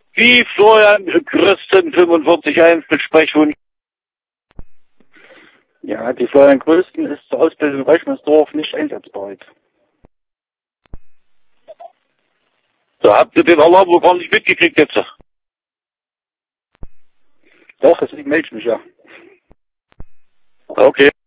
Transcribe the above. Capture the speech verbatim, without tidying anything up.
Die Florian Christen fünfundvierzig eins Besprechung. Ja, die Florian Größten ist zur Ausbildung Reichmannsdorf nicht einsatzbar heute. Da habt ihr den Alarm wohl gar nicht mitgekriegt jetzt. Doch, deswegen melde ich mich ja. Okay.